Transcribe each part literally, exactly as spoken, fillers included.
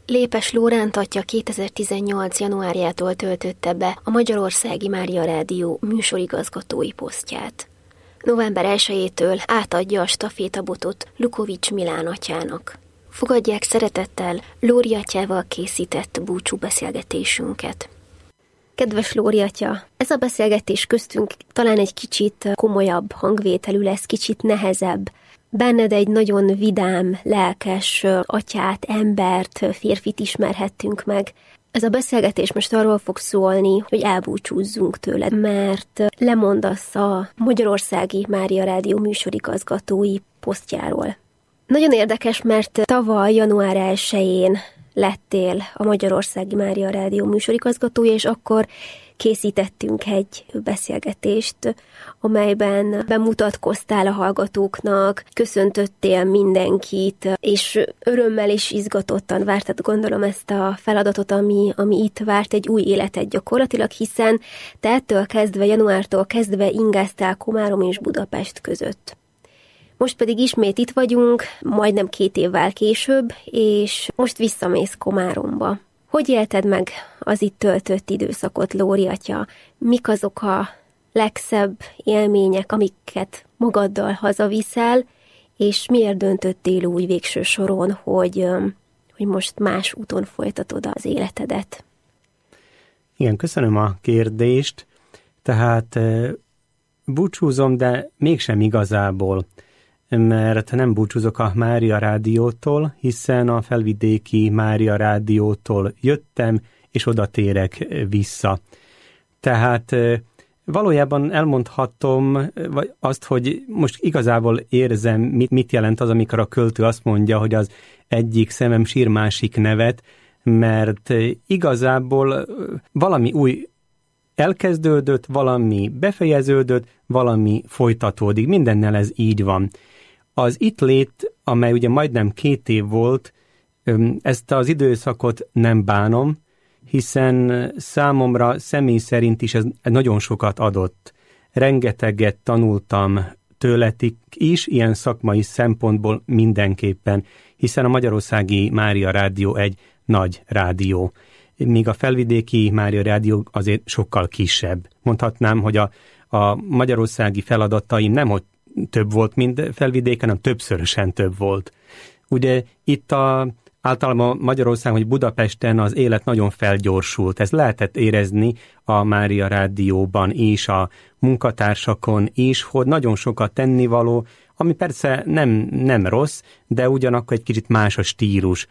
Lépes Lóránt atya kétezer-tizennyolc. januárjától töltötte be a Magyarországi Mária Rádió műsorigazgatói posztját. november elsejétől átadja a stafétabotot Lukovics Milán atyának. Fogadják szeretettel Lóri atyával készített búcsú beszélgetésünket. Kedves Lóri atya, ez a beszélgetés köztünk talán egy kicsit komolyabb hangvételű lesz, kicsit nehezebb. Benned egy nagyon vidám, lelkes atyát, embert, férfit ismerhettünk meg. Ez a beszélgetés most arról fog szólni, hogy elbúcsúzzunk tőled, mert lemondasz a Magyarországi Mária Rádió műsorigazgatói posztjáról. Nagyon érdekes, mert tavaly január elsején lettél a Magyarországi Mária Rádió műsorigazgatója, és akkor készítettünk egy beszélgetést, amelyben bemutatkoztál a hallgatóknak, köszöntöttél mindenkit, és örömmel és izgatottan vártad, gondolom, ezt a feladatot, ami, ami itt várt, egy új életet gyakorlatilag, hiszen te ettől kezdve, januártól kezdve ingáztál Komárom és Budapest között. Most pedig ismét itt vagyunk, majdnem két évvel később, és most visszamész Komáromba. Hogy élted meg az itt töltött időszakot, Lóri atya? Mik azok a legszebb élmények, amiket magaddal hazaviszel, és miért döntöttél úgy végső soron, hogy, hogy most más úton folytatod az életedet? Igen, köszönöm a kérdést. Tehát búcsúzom, de mégsem igazából, mert nem búcsúzok a Mária Rádiótól, hiszen a Felvidéki Mária Rádiótól jöttem, és oda térek vissza. Tehát valójában elmondhatom azt, hogy most igazából érzem, mit, mit jelent az, amikor a költő azt mondja, hogy az egyik szemem sír, másik nevet, mert igazából valami új elkezdődött, valami befejeződött, valami folytatódik. Mindennel ez így van. Az itt lét, amely ugye majdnem két év volt, ezt az időszakot nem bánom, hiszen számomra személy szerint is ez nagyon sokat adott. Rengeteget tanultam tőletik is, ilyen szakmai szempontból mindenképpen, hiszen a Magyarországi Mária Rádió egy nagy rádió. Míg a Felvidéki Mária Rádió azért sokkal kisebb. Mondhatnám, hogy a, a magyarországi feladataim nem, hogy több volt, mint Felvidéken, hanem többszörösen több volt. Ugye itt a, általában Magyarországon, vagy Budapesten az élet nagyon felgyorsult. Ez lehetett érezni a Mária Rádióban is, a munkatársakon is, hogy nagyon sokat tennivaló, ami persze nem, nem rossz, de ugyanakkor egy kicsit más a stílus.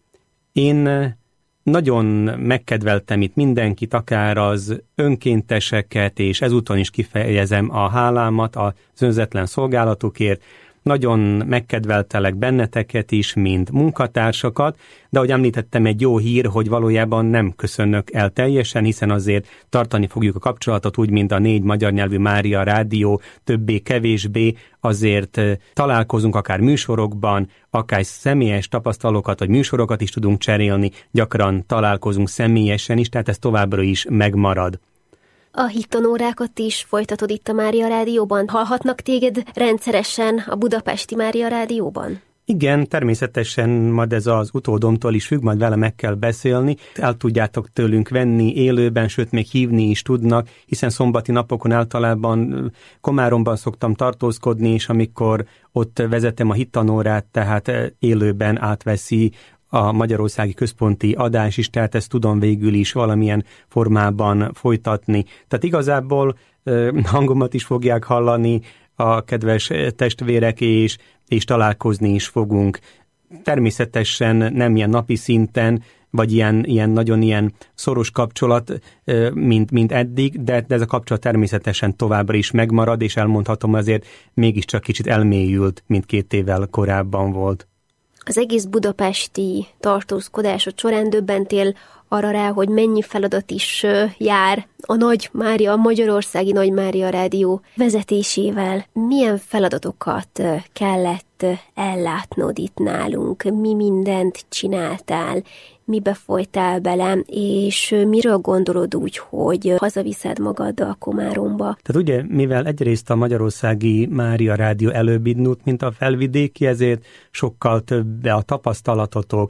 Én nagyon megkedveltem itt mindenkit, akár az önkénteseket, és ezúton is kifejezem a hálámat az önzetlen szolgálatukért. Nagyon megkedveltelek benneteket is, mint munkatársakat, de ahogy említettem, egy jó hír, hogy valójában nem köszönök el teljesen, hiszen azért tartani fogjuk a kapcsolatot, úgy, mint a négy magyar nyelvű Mária Rádió, többé-kevésbé, azért találkozunk akár műsorokban, akár személyes tapasztalatokat vagy műsorokat is tudunk cserélni, gyakran találkozunk személyesen is, tehát ez továbbra is megmarad. A hittanórákat is folytatod itt a Mária Rádióban? Hallhatnak téged rendszeresen a Budapesti Mária Rádióban? Igen, természetesen majd ez az utódomtól is függ, majd vele meg kell beszélni. El tudjátok tőlünk venni élőben, sőt még hívni is tudnak, hiszen szombati napokon általában Komáromban szoktam tartózkodni, és amikor ott vezetem a hittanórát, tehát élőben átveszi a Magyarországi Központi adás is, tehát ezt tudom végül is valamilyen formában folytatni. Tehát igazából hangomat is fogják hallani a kedves testvérek, és, és találkozni is fogunk. Természetesen nem ilyen napi szinten, vagy ilyen, ilyen nagyon ilyen szoros kapcsolat, mint, mint eddig, de, de ez a kapcsolat természetesen továbbra is megmarad, és elmondhatom azért mégiscsak kicsit elmélyült, mint két évvel korábban volt. Az egész budapesti tartózkodásod során döbbentél arra rá, hogy mennyi feladat is jár a Nagy Mária, a Magyarországi Nagy Mária Rádió vezetésével. Milyen feladatokat kellett ellátnod itt nálunk? Mi mindent csináltál? mibe folytál bele, és miről gondolod úgy, hogy hazaviszed magaddal Komáromba? Tehát ugye, mivel egyrészt a Magyarországi Mária Rádió előbb indult, mint a felvidéki, ezért sokkal több a tapasztalatotok,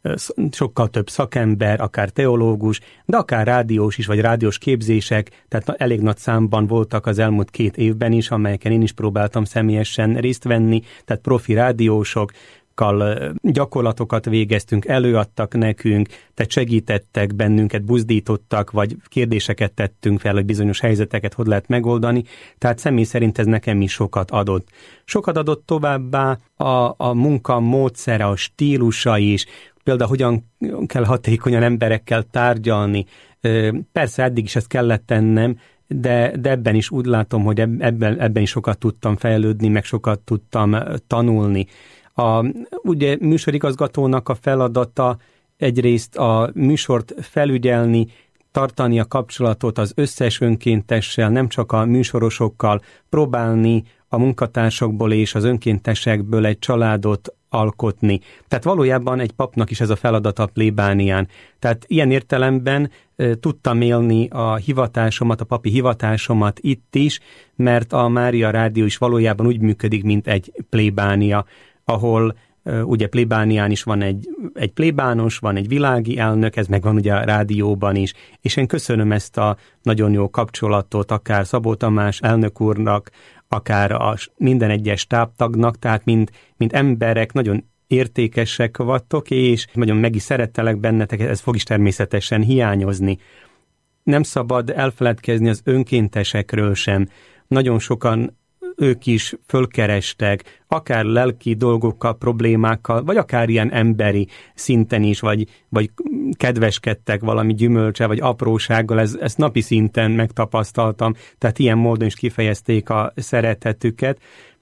sokkal több szakember, akár teológus, de akár rádiós is, vagy rádiós képzések, tehát elég nagy számban voltak az elmúlt két évben is, amelyeken én is próbáltam személyesen részt venni, tehát profi rádiósok, gyakorlatokat végeztünk, előadtak nekünk, tehát segítettek bennünket, buzdítottak, vagy kérdéseket tettünk fel, hogy bizonyos helyzeteket hogy lehet megoldani, tehát személy szerint ez nekem is sokat adott. Sokat adott továbbá a, a munka módszere, a stílusa is, például hogyan kell hatékonyan emberekkel tárgyalni. Persze eddig is ezt kellett tennem, de, de ebben is úgy látom, hogy ebben, ebben is sokat tudtam fejlődni, meg sokat tudtam tanulni. A, ugye műsorigazgatónak a feladata egyrészt a műsort felügyelni, tartani a kapcsolatot az összes önkéntessel, nem csak a műsorosokkal, próbálni a munkatársakból és az önkéntesekből egy családot alkotni. Tehát valójában egy papnak is ez a feladata a plébánián. Tehát ilyen értelemben e, tudtam élni a hivatásomat, a papi hivatásomat itt is, mert a Mária Rádió is valójában úgy működik, mint egy plébánia, ahol uh, ugye plébánián is van egy, egy plébános, van egy világi elnök, ez meg van ugye a rádióban is, és én köszönöm ezt a nagyon jó kapcsolatot, akár Szabó Tamás elnök úrnak, akár a minden egyes stábtagnak, tehát mint, mint emberek nagyon értékesek vagytok, és nagyon meg is szerettelek bennetek, ez fog is természetesen hiányozni. Nem szabad elfeledkezni az önkéntesekről sem. Nagyon sokan ők is fölkerestek, akár lelki dolgokkal, problémákkal, vagy akár ilyen emberi szinten is, vagy, vagy kedveskedtek valami gyümölcse, vagy aprósággal, ez, ezt napi szinten megtapasztaltam, tehát ilyen módon is kifejezték a szeretetüket,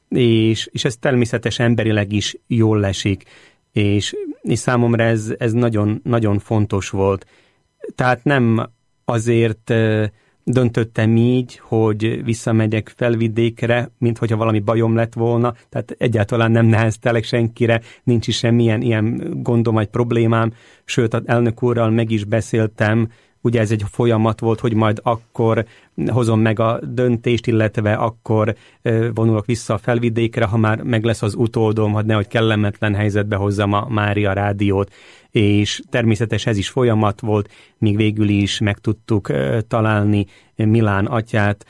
és, és ez természetesen emberileg is jól esik, és, és számomra ez, ez nagyon, nagyon fontos volt. Tehát nem azért döntöttem így, hogy visszamegyek felvidékre, mint hogyha valami bajom lett volna, tehát egyáltalán nem neheztelek senkire, nincs is semmilyen ilyen gondom vagy problémám, sőt, az elnök úrral meg is beszéltem, ugye ez egy folyamat volt, hogy majd akkor hozom meg a döntést, illetve akkor vonulok vissza a felvidékre, ha már meg lesz az utódom, hogy nehogy kellemetlen helyzetbe hozzam a Mária Rádiót, és természetesen ez is folyamat volt, míg végül is meg tudtuk találni Milán atyát,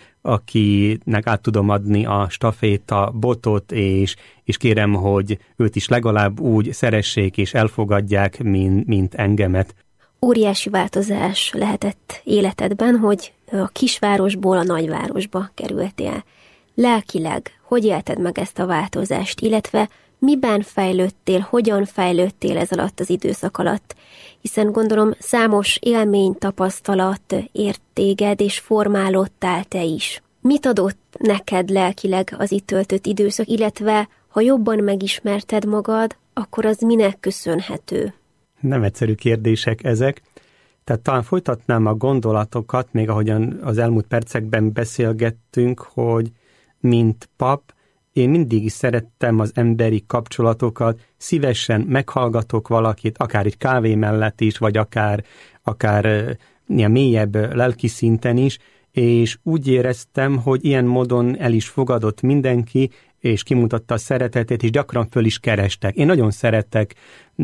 akinek át tudom adni a staféta botot, és, és kérem, hogy őt is legalább úgy szeressék és elfogadják, mint, mint engemet. Óriási változás lehetett életedben, hogy a kisvárosból a nagyvárosba kerültél. Lelkileg hogy élted meg ezt a változást, illetve miben fejlődtél, hogyan fejlődtél ez alatt az időszak alatt? Hiszen gondolom számos élmény, tapasztalat ért téged, és formálódtál te is. Mit adott neked lelkileg az itt töltött időszak, illetve ha jobban megismerted magad, akkor az minek köszönhető? Nem egyszerű kérdések ezek. Tehát talán folytatnám a gondolatokat, még ahogyan az elmúlt percekben beszélgettünk, hogy mint pap, én mindig is szerettem az emberi kapcsolatokat, szívesen meghallgatok valakit, akár egy kávé mellett is, vagy akár, akár ilyen mélyebb lelki szinten is, és úgy éreztem, hogy ilyen módon el is fogadott mindenki, és kimutatta a szeretetét, és gyakran föl is kerestek. Én nagyon szeretek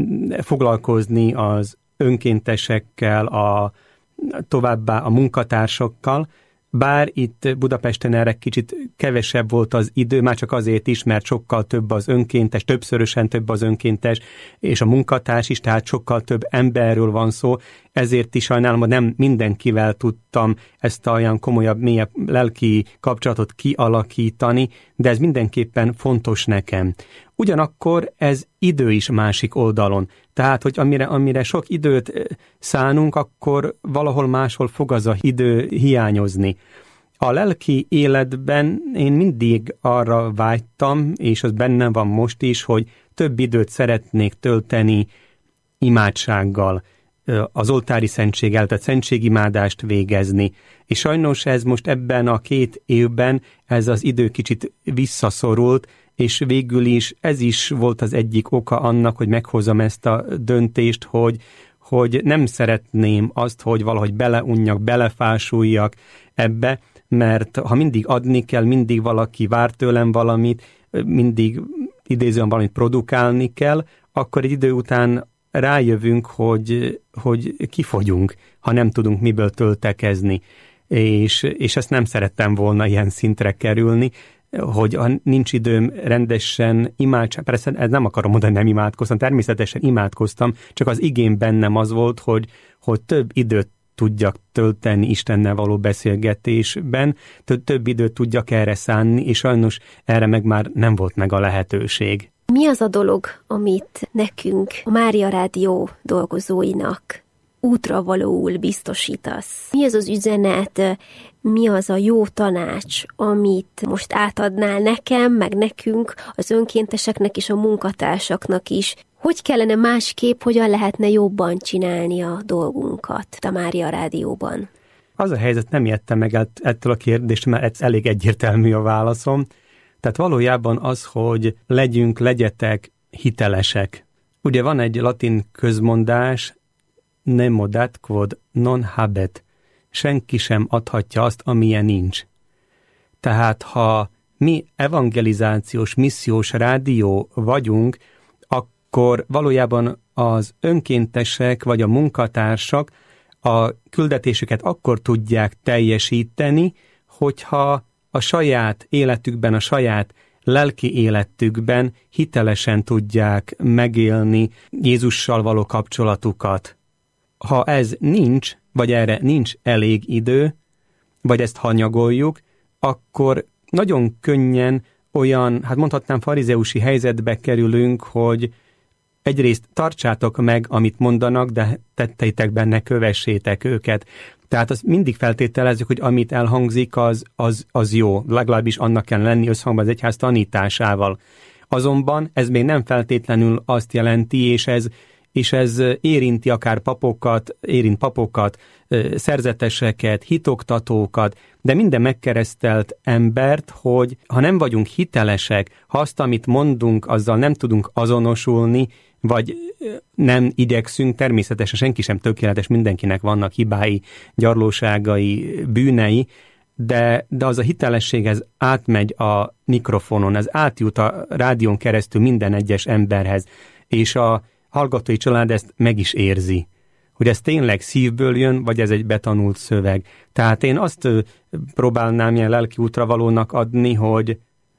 foglalkozni az önkéntesekkel, a, továbbá a munkatársakkal, bár itt Budapesten erre kicsit kevesebb volt az idő, már csak azért is, mert sokkal több az önkéntes, többszörösen több az önkéntes, és a munkatárs is, tehát sokkal több emberről van szó, ezért is sajnálom, hogy nem mindenkivel tudtam ezt a olyan komolyabb, mélyebb lelki kapcsolatot kialakítani, de ez mindenképpen fontos nekem. Ugyanakkor ez idő is másik oldalon. Tehát, hogy amire, amire sok időt szánunk, akkor valahol máshol fog az a idő hiányozni. A lelki életben én mindig arra vágytam, és az bennem van most is, hogy több időt szeretnék tölteni imádsággal, az oltári szentséggel, tehát szentségimádást végezni. És sajnos ez most ebben a két évben ez az idő kicsit visszaszorult, és végül is ez is volt az egyik oka annak, hogy meghozom ezt a döntést, hogy, hogy nem szeretném azt, hogy valahogy beleunjak, belefásuljak ebbe, mert ha mindig adni kell, mindig valaki vár tőlem valamit, mindig idézően valamit produkálni kell, akkor egy idő után rájövünk, hogy, hogy kifogyunk, ha nem tudunk miből töltekezni. És, és ezt nem szerettem volna ilyen szintre kerülni, hogy ha nincs időm rendesen imádság, persze ez nem akarom mondani, nem imádkoztam, természetesen imádkoztam, csak az igém bennem az volt, hogy, hogy több időt tudjak tölteni Istennel való beszélgetésben, több, több időt tudjak erre szánni, és sajnos erre meg már nem volt meg a lehetőség. Mi az a dolog, amit nekünk, a Mária Rádió dolgozóinak útra valóul biztosítasz? Mi az az üzenet, mi az a jó tanács, amit most átadnál nekem, meg nekünk, az önkénteseknek és a munkatársaknak is? Hogy kellene másképp, hogyan lehetne jobban csinálni a dolgunkat a Mária Rádióban? Az a helyzet, nem ijedtem meg ettől a kérdést, mert ez elég egyértelmű a válaszom. Tehát valójában az, hogy legyünk, legyetek hitelesek. Ugye van egy latin közmondás, nemo dat quod non habet. Senki sem adhatja azt, amilyen nincs. Tehát ha mi evangelizációs, missziós rádió vagyunk, akkor valójában az önkéntesek vagy a munkatársak a küldetésüket akkor tudják teljesíteni, hogyha a saját életükben, a saját lelki életükben hitelesen tudják megélni Jézussal való kapcsolatukat. Ha ez nincs, vagy erre nincs elég idő, vagy ezt hanyagoljuk, akkor nagyon könnyen olyan, hát mondhatnám farizeusi helyzetbe kerülünk, hogy egyrészt tartsátok meg, amit mondanak, de tetteitekben ne kövessétek őket. Tehát azt mindig feltételezzük, hogy amit elhangzik, az, az, az jó. Legalábbis annak kell lenni összhangban az egyház tanításával. Azonban ez még nem feltétlenül azt jelenti, és ez, és ez érinti akár papokat, érint papokat, szerzeteseket, hitoktatókat, de minden megkeresztelt embert, hogy ha nem vagyunk hitelesek, ha azt, amit mondunk, azzal nem tudunk azonosulni, vagy nem igyekszünk, természetesen senki sem tökéletes, mindenkinek vannak hibái, gyarlóságai, bűnei, de, de az a hitelesség, ez átmegy a mikrofonon, ez átjut a rádión keresztül minden egyes emberhez, és a hallgatói család ezt meg is érzi, hogy ez tényleg szívből jön, vagy ez egy betanult szöveg. Tehát én azt próbálnám ilyen lelki útravalónak adni, hogy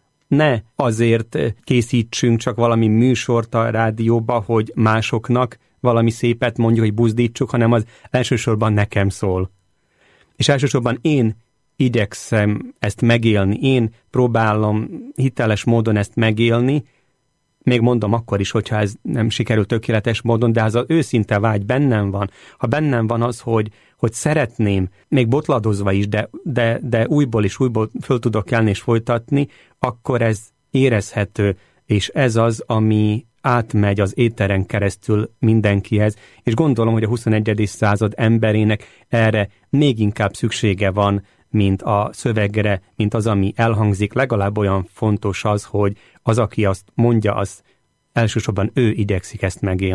ne azért készítsünk csak valami műsort a rádióba, hogy másoknak valami szépet mondjuk, hogy buzdítsuk, hanem az elsősorban nekem szól. És elsősorban én igyekszem ezt megélni, én próbálom hiteles módon ezt megélni, még mondom akkor is, hogyha ez nem sikerül tökéletes módon, de az az őszinte vágy bennem van. Ha bennem van az, hogy, hogy szeretném, még botladozva is, de, de, de újból és újból föl tudok kelni és folytatni, akkor ez érezhető, és ez az, ami átmegy az éteren keresztül mindenkihez, és gondolom, hogy a huszonegyedik század emberének erre még inkább szüksége van, mint a szövegre, mint az, ami elhangzik. Legalább olyan fontos az, hogy az, aki azt mondja, az elsősorban ő igyekszik ezt megélni.